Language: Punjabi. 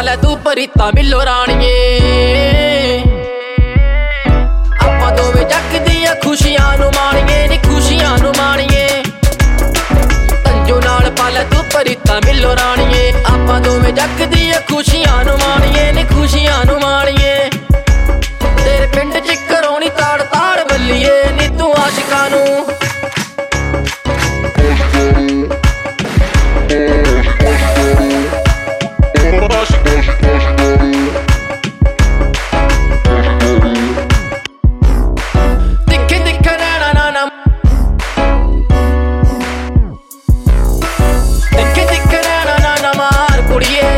ਲੈ ਤੂੰ ਪਰੀਤਾ ਮਿਲੋ ਰਾਣੀਏ। ਆਪਾਂ ਦੋਵੇਂ ਜੱਗ ਦੀਆਂ ਖੁਸ਼ੀਆਂ ਨੂੰ ਮਾਣੀਏ ਨੀ ਖੁਸ਼ੀਆਂ ਨੂੰ ਮਾਣੀਏ। ਤੰਜੋ ਨਾਲ ਪਾ ਲੈ ਤੂੰ ਪਰੀਤਾ ਮਿਲੋ ਰਾਣੀਏ। ਆਪਾਂ ਦੋਵੇਂ ਜੱਗ ਦੀਆਂ ਖੁਸ਼ੀਆਂ ਨੂੰ ਮਾਣੀਏ ਨੀ ਖੁਸ਼ੀਆਂ ਨੂੰ ਮਾਣੀਏ। ਤੇਰੇ ਪਿੰਡ ਚ ਕਰਾਉਣੀ ਤਾੜ ਤਾੜ ਬੱਲੀਏ ਨੀ ਤੂੰ ਆਸ਼ਿਕਾਂ ਨੂੰ। ਕੁੜੀਏ